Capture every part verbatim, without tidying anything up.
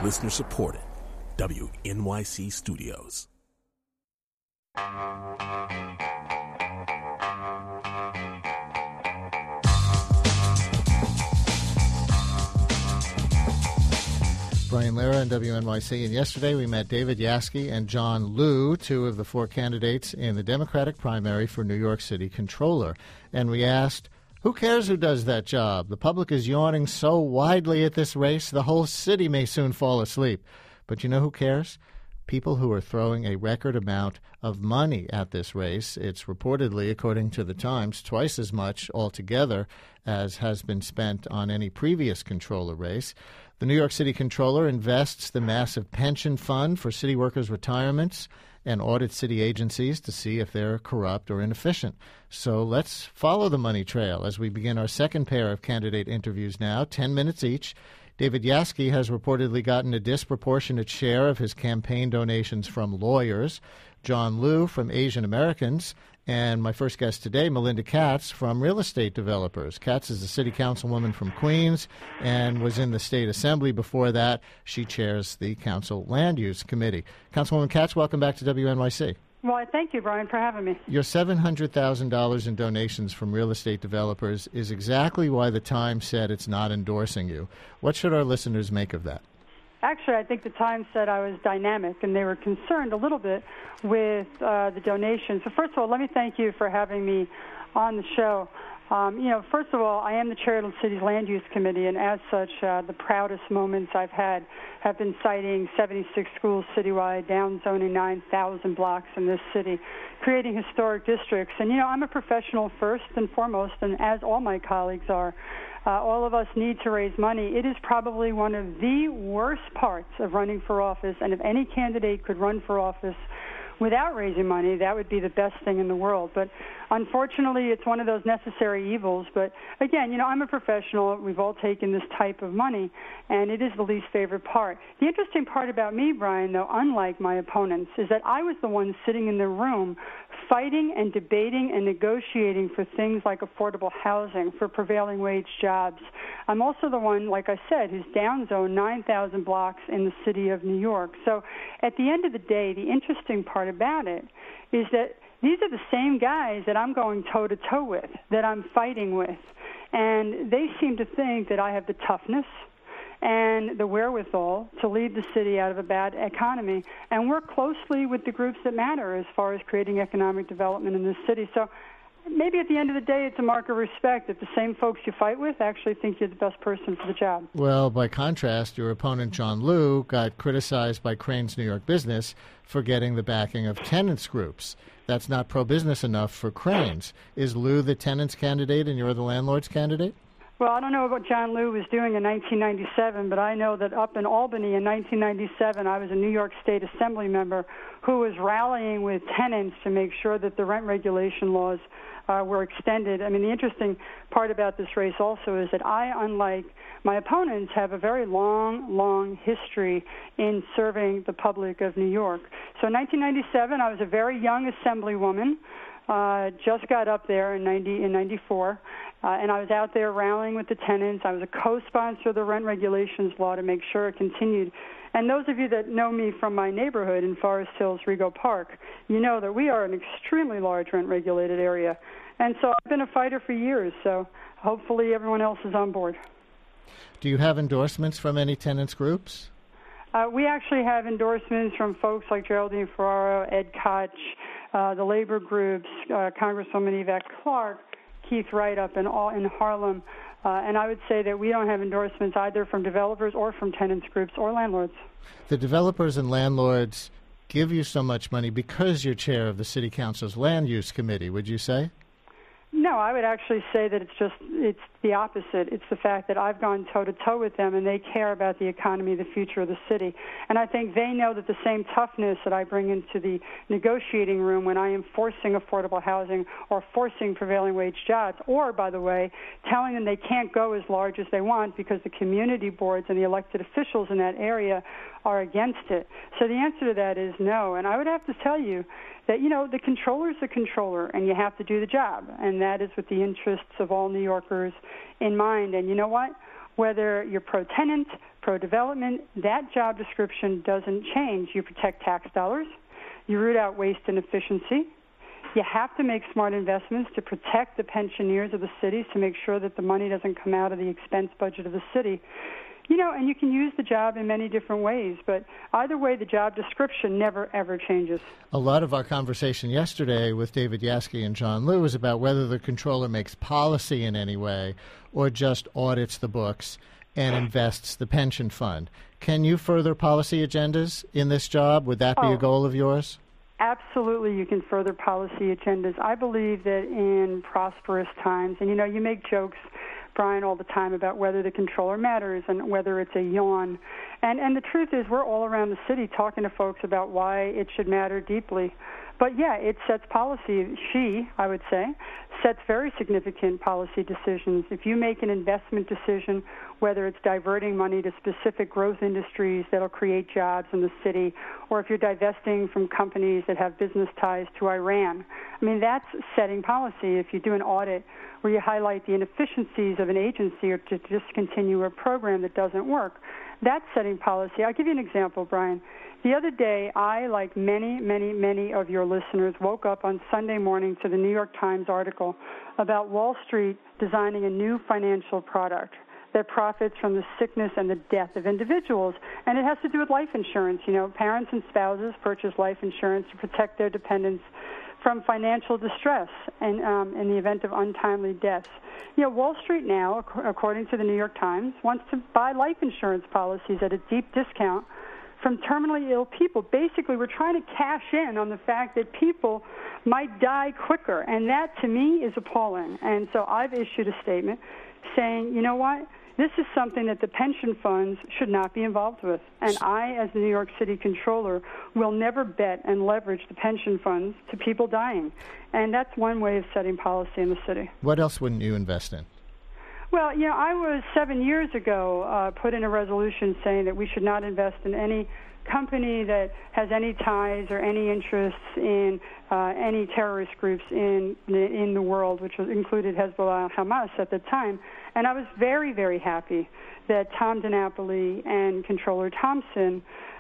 Listener supported. W N Y C Studios. Brian Lehrer and W N Y C. And yesterday we met David Yaski and John Liu, two of the four candidates in the Democratic primary for New York City Comptroller. And we asked, who cares who does that job? The public is yawning so widely at this race, the whole city may soon fall asleep. But you know who cares? People who are throwing a record amount of money at this race. It's reportedly, according to the Times, twice as much altogether as has been spent on any previous comptroller race. The New York City Comptroller invests the massive pension fund for city workers' retirements and audits city agencies to see if they're corrupt or inefficient. So let's follow the money trail as we begin our second pair of candidate interviews now, ten minutes each. David Yaski has reportedly gotten a disproportionate share of his campaign donations from lawyers, John Liu from Asian Americans, and my first guest today, Melinda Katz, from real estate developers. Katz is a city councilwoman from Queens and was in the state assembly before that. She chairs the council land use committee. Councilwoman Katz, welcome back to W N Y C. Well, thank you, Brian, for having me. Your seven hundred thousand dollars in donations from real estate developers is exactly why the Times said it's not endorsing you. What should our listeners make of that? Actually, I think the Times said I was dynamic, and they were concerned a little bit with uh, the donations. So first of all, let me thank you for having me on the show. Um, you know, first of all, I am the chair of the city's land use committee, and as such, uh, the proudest moments I've had have been citing seventy-six schools citywide, downzoning nine thousand blocks in this city, creating historic districts. And, you know, I'm a professional first and foremost, and as all my colleagues are. Uh, all of us need to raise money. It is probably one of the worst parts of running for office, and if any candidate could run for office without raising money, that would be the best thing in the world. But unfortunately, it's one of those necessary evils. But again, you know, I'm a professional. We've all taken this type of money, and it is the least favorite part. The interesting part about me, Brian, though, unlike my opponents, is that I was the one sitting in the room fighting and debating and negotiating for things like affordable housing, for prevailing wage jobs. I'm also the one, like I said, who's downzoned nine thousand blocks in the city of New York. So at the end of the day, the interesting part about it is that these are the same guys that I'm going toe-to-toe with, that I'm fighting with. And they seem to think that I have the toughness and the wherewithal to lead the city out of a bad economy and work closely with the groups that matter as far as creating economic development in this city. So maybe at the end of the day, it's a mark of respect that the same folks you fight with actually think you're the best person for the job. Well, by contrast, your opponent, John Liu, got criticized by Crain's New York Business for getting the backing of tenants groups. That's not pro-business enough for Crain's. Is Liu the tenants candidate and you're the landlord's candidate? Well, I don't know what John Liu was doing in nineteen ninety-seven, but I know that up in Albany in nineteen ninety-seven, I was a New York State Assembly member who was rallying with tenants to make sure that the rent regulation laws uh, were extended. I mean, the interesting part about this race also is that I, unlike my opponents, have a very long, long history in serving the public of New York. So in nineteen ninety-seven, I was a very young Assemblywoman. Uh, just got up there in ninety in ninety-four, uh, and I was out there rallying with the tenants. I was a co-sponsor of the rent regulations law to make sure it continued. And those of you that know me from my neighborhood in Forest Hills, Rego Park, you know that we are an extremely large rent-regulated area. And so I've been a fighter for years, so hopefully everyone else is on board. Do you have endorsements from any tenants groups? Uh, we actually have endorsements from folks like Geraldine Ferraro, Ed Koch, uh, the labor groups, uh, Congresswoman Yvette Clarke, Keith Wright up in, all, in Harlem. Uh, and I would say that we don't have endorsements either from developers or from tenants groups or landlords. The developers and landlords give you so much money because you're chair of the City Council's Land Use Committee, would you say? No, I would actually say that it's just, it's the opposite. It's the fact that I've gone toe-to-toe with them, and they care about the economy, the future of the city. And I think they know that the same toughness that I bring into the negotiating room when I am forcing affordable housing or forcing prevailing wage jobs, or, by the way, telling them they can't go as large as they want because the community boards and the elected officials in that area are against it. So the answer to that is no. And I would have to tell you that, you know, the controller's the controller, and you have to do the job. And that is with the interests of all New Yorkers in mind. And you know what? Whether you're pro-tenant, pro-development, that job description doesn't change. You protect tax dollars. You root out waste and efficiency. You have to make smart investments to protect the pensioners of the cities to make sure that the money doesn't come out of the expense budget of the city. You know, and you can use the job in many different ways, but either way, the job description never, ever changes. A lot of our conversation yesterday with David Yaski and John Liu was about whether the controller makes policy in any way or just audits the books and invests the pension fund. Can you further policy agendas in this job? Would that be oh, a goal of yours? Absolutely, you can further policy agendas. I believe that in prosperous times, and you know, you make jokes, Brian, all the time about whether the controller matters and whether it's a yawn. And and the truth is we're all around the city talking to folks about why it should matter deeply. But, yeah, it sets policy. She, I would say, sets very significant policy decisions. If you make an investment decision, whether it's diverting money to specific growth industries that will create jobs in the city, or if you're divesting from companies that have business ties to Iran, I mean, that's setting policy. If you do an audit where you highlight the inefficiencies of an agency or to discontinue a program that doesn't work, that's setting policy. I'll give you an example, Brian. The other day, I, like many, many, many of your listeners, woke up on Sunday morning to the New York Times article about Wall Street designing a new financial product that profits from the sickness and the death of individuals. And it has to do with life insurance. You know, parents and spouses purchase life insurance to protect their dependents from financial distress and um, in the event of untimely deaths. You know, Wall Street now, according to the New York Times, wants to buy life insurance policies at a deep discount from terminally ill people. Basically, we're trying to cash in on the fact that people might die quicker, and that, to me, is appalling. And so I've issued a statement saying, you know what, this is something that the pension funds should not be involved with. And I, as the New York City Controller, will never bet and leverage the pension funds to people dying. And that's one way of setting policy in the city. What else wouldn't you invest in? Well, you know, I was seven years ago uh, put in a resolution saying that we should not invest in any company that has any ties or any interests in uh, any terrorist groups in the, in the world, which was included Hezbollah and Hamas at the time. And I was very, very happy that Tom DiNapoli and Controller Thompson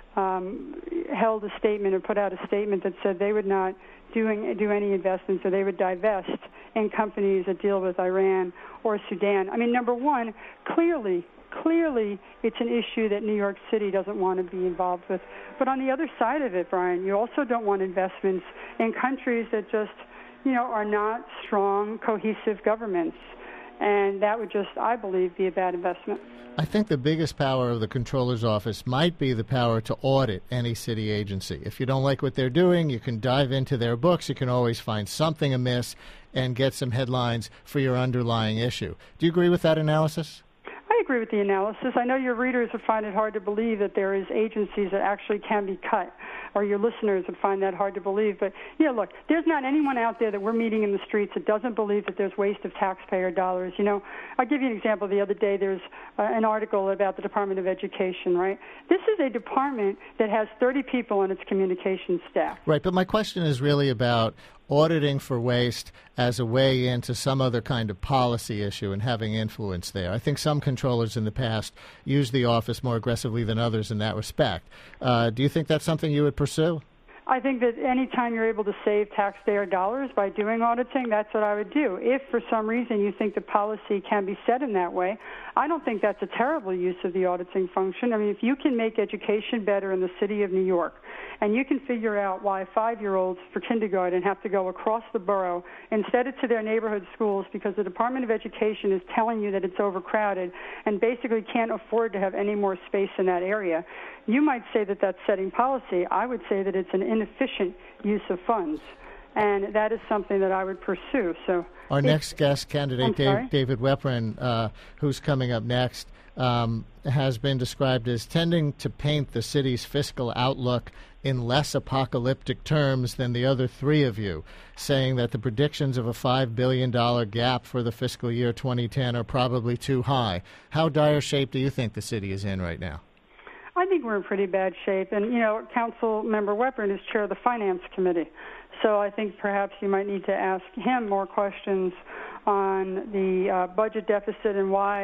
um, held a statement or put out a statement that said they would not doing, do any investments or they would divest in companies that deal with Iran or Sudan. I mean, number one, clearly, clearly it's an issue that New York City doesn't want to be involved with. But on the other side of it, Brian, you also don't want investments in countries that just, you know, are not strong, cohesive governments. And that would just, I believe, be a bad investment. I think the biggest power of the Comptroller's Office might be the power to audit any city agency. If you don't like what they're doing, you can dive into their books. You can always find something amiss and get some headlines for your underlying issue. Do you agree with that analysis? I agree with the analysis. I know your readers would find it hard to believe that there is agencies that actually can be cut, or your listeners would find that hard to believe. But, you know, look, there's not anyone out there that we're meeting in the streets that doesn't believe that there's waste of taxpayer dollars. You know, I'll give you an example. The other day there's uh, an article about the Department of Education, right? This is a department that has thirty people on its communications staff. Right, but my question is really about auditing for waste as a way into some other kind of policy issue and having influence there. I think some controllers in the past used the office more aggressively than others in that respect. Uh, do you think that's something you would pursue? I think that any time you're able to save taxpayer dollars by doing auditing, that's what I would do. If for some reason you think the policy can be set in that way, I don't think that's a terrible use of the auditing function. I mean, if you can make education better in the city of New York, and you can figure out why five-year-olds for kindergarten have to go across the borough instead of to their neighborhood schools because the Department of Education is telling you that it's overcrowded and basically can't afford to have any more space in that area, you might say that that's setting policy. I would say that it's an inefficient use of funds, and that is something that I would pursue. So, Our next guest candidate, Dave, David Weprin, uh, who's coming up next, um, has been described as tending to paint the city's fiscal outlook in less apocalyptic terms than the other three of you, saying that the predictions of a five billion dollars gap for the fiscal year twenty ten are probably too high. How dire shape do you think the city is in right now? I think we're in pretty bad shape. And, you know, Council Member Weprin is chair of the Finance Committee. So I think perhaps you might need to ask him more questions on the uh, budget deficit and why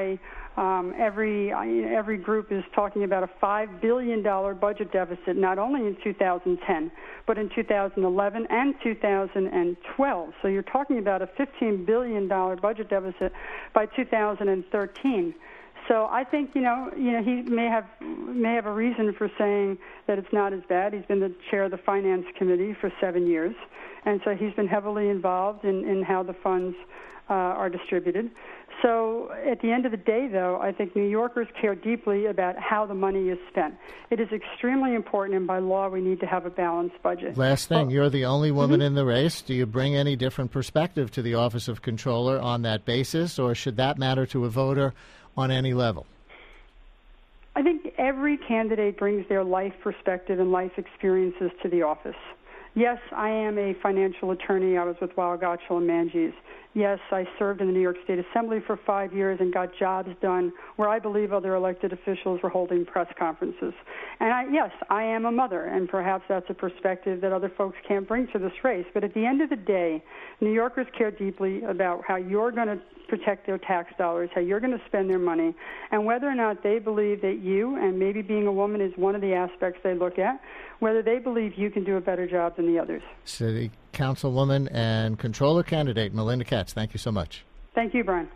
Um, every every group is talking about a five billion dollars budget deficit, not only in two thousand ten, but in two thousand eleven and two thousand twelve. So you're talking about a fifteen billion dollars budget deficit by two thousand thirteen. So I think, you know, you know, he may have may have a reason for saying that it's not as bad. He's been the chair of the Finance Committee for seven years, and so he's been heavily involved in, in how the funds uh, are distributed. So at the end of the day, though, I think New Yorkers care deeply about how the money is spent. It is extremely important, and by law, we need to have a balanced budget. Last thing, well, you're the only woman mm-hmm. in the race. Do you bring any different perspective to the Office of Comptroller on that basis, or should that matter to a voter on any level? I think every candidate brings their life perspective and life experiences to the office. Yes, I am a financial attorney. I was with Weil, Gotshal and Manges. Yes, I served in the New York State Assembly for five years and got jobs done where I believe other elected officials were holding press conferences. And I, yes, I am a mother, and perhaps that's a perspective that other folks can't bring to this race. But at the end of the day, New Yorkers care deeply about how you're going to protect their tax dollars, how you're going to spend their money, and whether or not they believe that you, and maybe being a woman is one of the aspects they look at, whether they believe you can do a better job than the others. City Councilwoman and Controller candidate Melinda Katz, thank you so much. Thank you, Brian.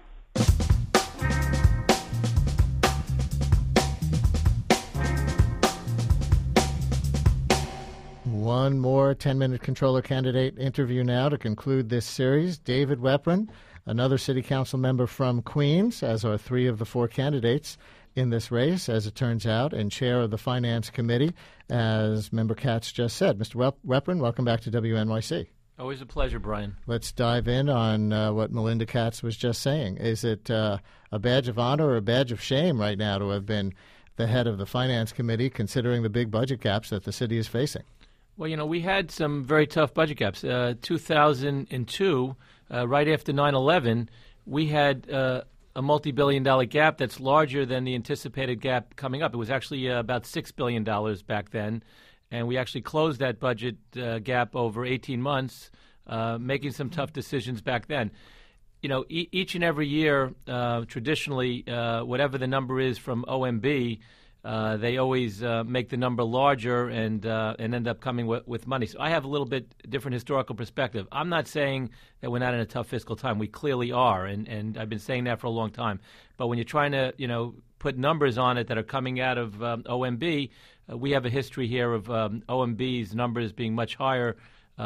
One more ten-minute Controller candidate interview now to conclude this series. David Weprin, another City Council member from Queens, as are three of the four candidates in this race, as it turns out, and chair of the Finance Committee, as Member Katz just said. Mister Weprin, welcome back to W N Y C. Always a pleasure, Brian. Let's dive in on uh, what Melinda Katz was just saying. Is it uh, a badge of honor or a badge of shame right now to have been the head of the Finance Committee, considering the big budget gaps that the city is facing? Well, you know, we had some very tough budget gaps. Uh, two thousand two, uh, right after nine eleven, we had uh, a multi-billion dollar gap that's larger than the anticipated gap coming up. It was actually uh, about six billion dollars back then, and we actually closed that budget uh, gap over eighteen months, uh, making some tough decisions back then. You know, e- each and every year, uh, traditionally, uh, whatever the number is from O M B, Uh, they always uh, make the number larger and uh, and end up coming w- with money. So I have a little bit different historical perspective. I'm not saying that we're not in a tough fiscal time. We clearly are, and, and I've been saying that for a long time. But when you're trying to, you know, put numbers on it that are coming out of um, O M B, uh, we have a history here of um, O M B's numbers being much higher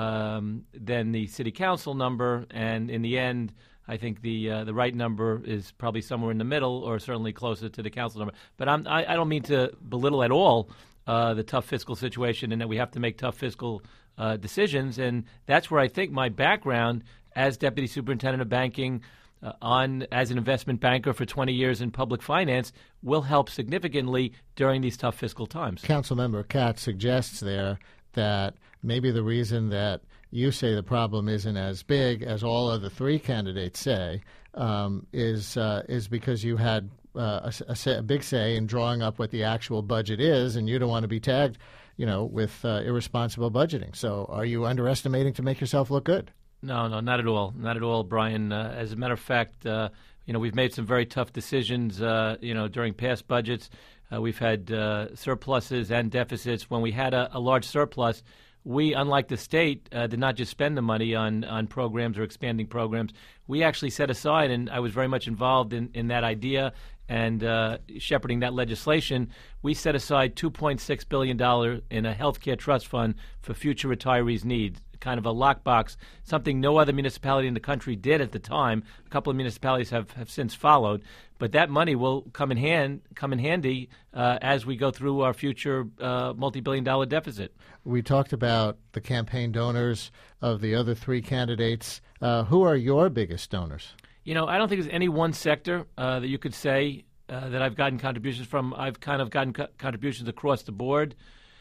um, than the city council number, and in the end, I think the uh, the right number is probably somewhere in the middle, or certainly closer to the council number. But I'm, I, I don't mean to belittle at all uh, the tough fiscal situation, and that we have to make tough fiscal uh, decisions. And that's where I think my background as deputy superintendent of banking, uh, on as an investment banker for twenty years in public finance, will help significantly during these tough fiscal times. Councilmember Katz suggests there that maybe the reason that you say the problem isn't as big as all of the three candidates say um, is uh, is because you had uh, a, a, a big say in drawing up what the actual budget is, and you don't want to be tagged, you know, with uh, irresponsible budgeting. So, are you underestimating to make yourself look good? No, no, not at all, not at all, Brian. Uh, as a matter of fact, uh, you know, we've made some very tough decisions, uh, you know, during past budgets. Uh, we've had uh, surpluses and deficits. When we had a, a large surplus, we, unlike the state, uh, did not just spend the money on, on programs or expanding programs. We actually set aside, and I was very much involved in, in that idea and uh, shepherding that legislation. We set aside two point six billion dollars in a healthcare trust fund for future retirees' needs, kind of a lockbox, something no other municipality in the country did at the time. A couple of municipalities have, have since followed. But that money will come in hand, come in handy uh, as we go through our future uh, multi-billion dollar deficit. We talked about the campaign donors of the other three candidates. Uh, who are your biggest donors? You know, I don't think there's any one sector uh, that you could say uh, that I've gotten contributions from. I've kind of gotten co- contributions across the board.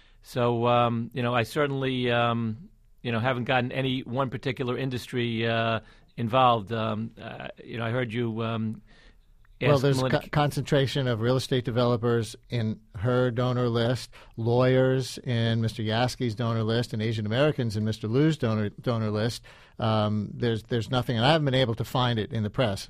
So, um, you know, I certainly, um, you know, haven't gotten any one particular industry uh, involved. Um, uh, you know, I heard you... Um, Well, there's a co- concentration of real estate developers in her donor list, lawyers in Mister Yaski's donor list, and Asian Americans in Mister Liu's donor donor list. Um, there's there's nothing, and I haven't been able to find it in the press.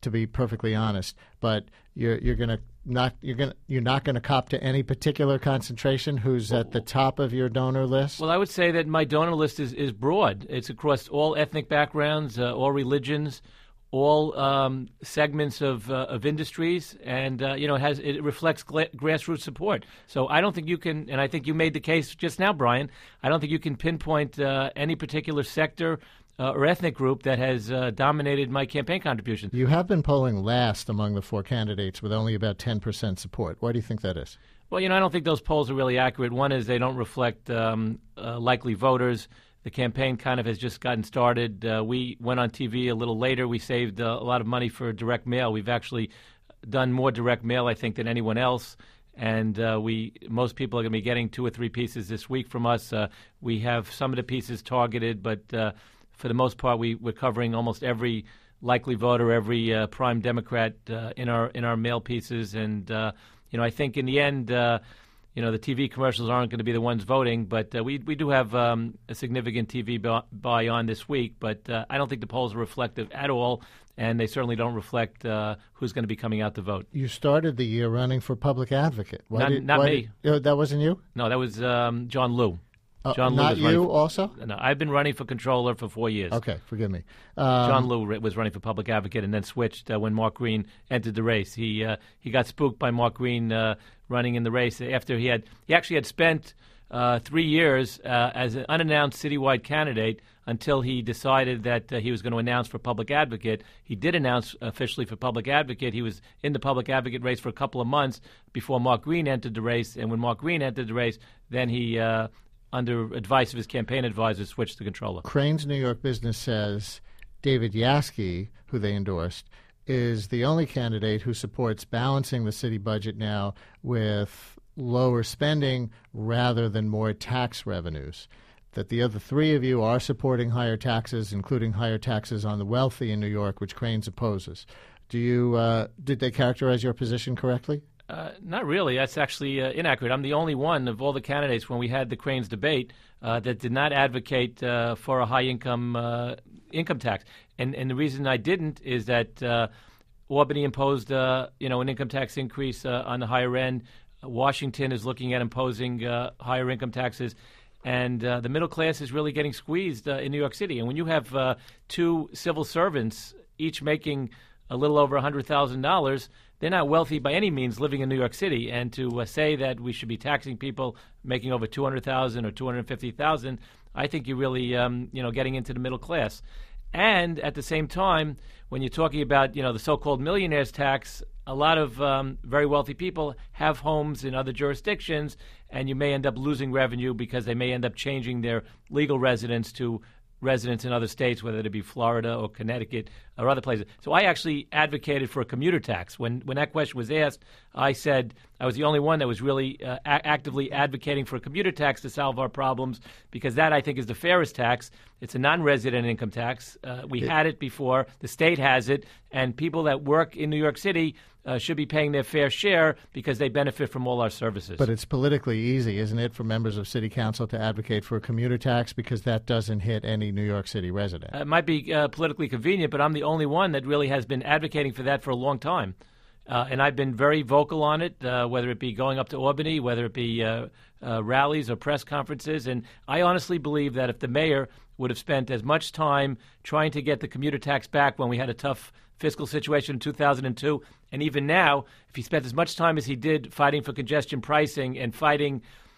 to be perfectly honest. But you're you're going to not you're going you're not going to cop to any particular concentration. Who's at the top of your donor list? Well, I would say that my donor list is, is broad. It's across all ethnic backgrounds, uh, all religions, all um, segments of uh, of industries, and uh, you know, it has it reflects gla- grassroots support. So I don't think you can, and I think you made the case just now, Brian. I don't think you can pinpoint uh, any particular sector uh, or ethnic group that has uh, dominated my campaign contribution. You have been polling last among the four candidates with only about ten percent support. Why do you think that is? Well, you know, I don't think those polls are really accurate. One is they don't reflect um, uh, likely voters. The campaign kind of has just gotten started. Uh, we went on T V a little later. We saved uh, a lot of money for direct mail. We've actually done more direct mail, I think, than anyone else. And uh, we most people are going to be getting two or three pieces this week from us. Uh, we have some of the pieces targeted, but uh, for the most part, we, we're covering almost every likely voter, every uh, prime Democrat uh, in our in our mail pieces. And uh, you know, I think in the end, uh, you know, the T V commercials aren't going to be the ones voting, but uh, we we do have um, a significant T V buy on this week. But uh, I don't think the polls are reflective at all, and they certainly don't reflect uh, who's going to be coming out to vote. You started the year running for public advocate. Why not did, not why me. Did, uh, that wasn't you? No, that was um, John Liu. Uh, John Liu not was running you for, also? No, I've been running for controller for four years. Okay, forgive me. Um, John Liu was running for public advocate and then switched uh, when Mark Green entered the race. He uh, he got spooked by Mark Green uh, running in the race after he had he actually had spent uh, three years uh, as an unannounced citywide candidate until he decided that uh, he was going to announce for public advocate. He did announce officially for public advocate. He was in the public advocate race for a couple of months before Mark Green entered the race, and when Mark Green entered the race, then he uh, under advice of his campaign advisor, switched to controller. Crain's New York Business says David Yaski, who they endorsed, is the only candidate who supports balancing the city budget now with lower spending rather than more tax revenues. That the other three of you are supporting higher taxes, including higher taxes on the wealthy in New York, which Crain's opposes. Do you uh, did they characterize your position correctly? Uh, not really. That's actually uh, inaccurate. I'm the only one of all the candidates when we had the Crain's debate uh, that did not advocate uh, for a high income uh, income tax. And and the reason I didn't is that uh, Albany imposed uh, you know an income tax increase uh, on the higher end. Washington is looking at imposing uh, higher income taxes. And uh, the middle class is really getting squeezed uh, in New York City. And when you have uh, two civil servants, each making a little over one hundred thousand dollars, they're not wealthy by any means living in New York City. And to uh, say that we should be taxing people making over two hundred thousand dollars or two hundred fifty thousand dollars, I think you're really um, you know, getting into the middle class. And at the same time, when you're talking about, you know, the so-called millionaires tax, a lot of um, very wealthy people have homes in other jurisdictions, and you may end up losing revenue because they may end up changing their legal residence to residents in other states, whether it be Florida or Connecticut or other places. So I actually advocated for a commuter tax. When when that question was asked, I said I was the only one that was really uh, a- actively advocating for a commuter tax to solve our problems, because that, I think, is the fairest tax. It's a non-resident income tax. Uh, we it, had it before. The state has it. And people that work in New York City uh, should be paying their fair share because they benefit from all our services. But it's politically easy, isn't it, for members of city council to advocate for a commuter tax because that doesn't hit any New York City resident? Uh, it might be uh, politically convenient, but I'm the only one that really has been advocating for that for a long time. Uh, and I've been very vocal on it, uh, whether it be going up to Albany, whether it be uh, uh, rallies or press conferences. And I honestly believe that if the mayor would have spent as much time trying to get the commuter tax back when we had a tough fiscal situation in two thousand two, and even now, if he spent as much time as he did fighting for congestion pricing and fighting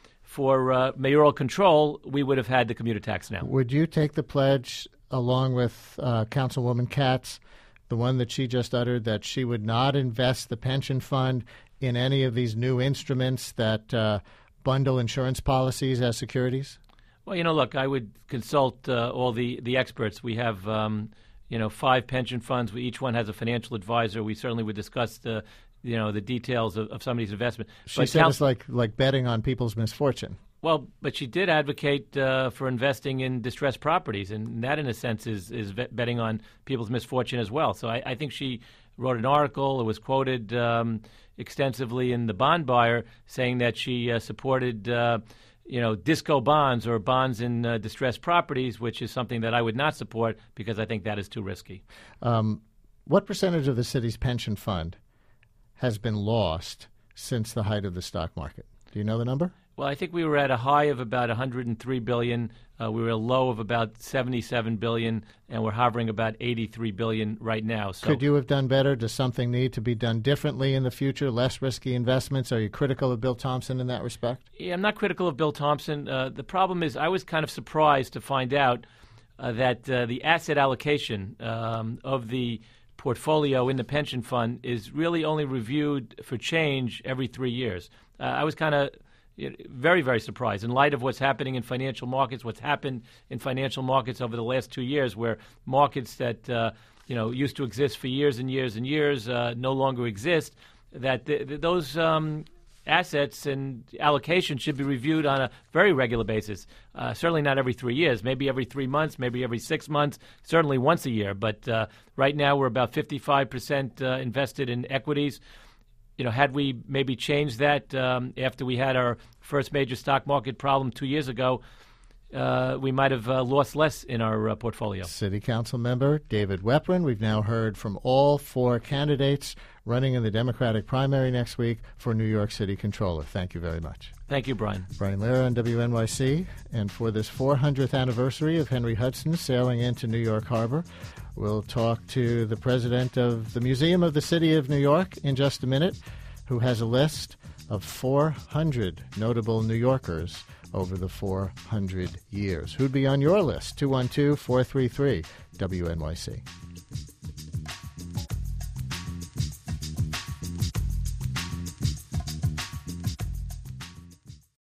for uh, mayoral control, we would have had the commuter tax now. Would you take the pledge, along with uh, Councilwoman Katz, the one that she just uttered, that she would not invest the pension fund in any of these new instruments that uh, bundle insurance policies as securities? Well, you know, look, I would consult uh, all the, the experts. We have, um, you know, five pension funds. We, each one has a financial advisor. We certainly would discuss the, you know, the details of, of somebody's investment. She but said Cal- it's like, like betting on people's misfortune. Well, but she did advocate uh, for investing in distressed properties, and that, in a sense, is is betting on people's misfortune as well. So I, I think she wrote an article. It was quoted um, extensively in the Bond Buyer, saying that she uh, supported, uh, you know, disco bonds or bonds in uh, distressed properties, which is something that I would not support because I think that is too risky. Um, What percentage of the city's pension fund has been lost since the height of the stock market? Do you know the number? Well, I think we were at a high of about one hundred three billion dollars. Uh, we were at a low of about seventy-seven billion dollars, and we're hovering about eighty-three billion dollars right now. So, could you have done better? Does something need to be done differently in the future? Less risky investments? Are you critical of Bill Thompson in that respect? Yeah, I'm not critical of Bill Thompson. Uh, the problem is I was kind of surprised to find out uh, that uh, the asset allocation um, of the portfolio in the pension fund is really only reviewed for change every three years. Uh, I was kind of very, very surprised in light of what's happening in financial markets, what's happened in financial markets over the last two years, where markets that uh, you know used to exist for years and years and years uh, no longer exist. That th- th- those um, assets and allocations should be reviewed on a very regular basis. Uh, certainly not every three years, maybe every three months, maybe every six months, certainly once a year. But uh, right now we're about fifty-five percent uh, invested in equities. You know, had we maybe changed that um, after we had our first major stock market problem two years ago, uh, we might have uh, lost less in our uh, portfolio. City Council member David Weprin. We've now heard from all four candidates running in the Democratic primary next week for New York City Controller. Thank you very much. Thank you, Brian. Brian Lehrer on W N Y C. And for this four hundredth anniversary of Henry Hudson sailing into New York Harbor, we'll talk to the president of the Museum of the City of New York in just a minute, who has a list of four hundred notable New Yorkers over the four hundred years. Who'd be on your list? two one two, four three three, W N Y C.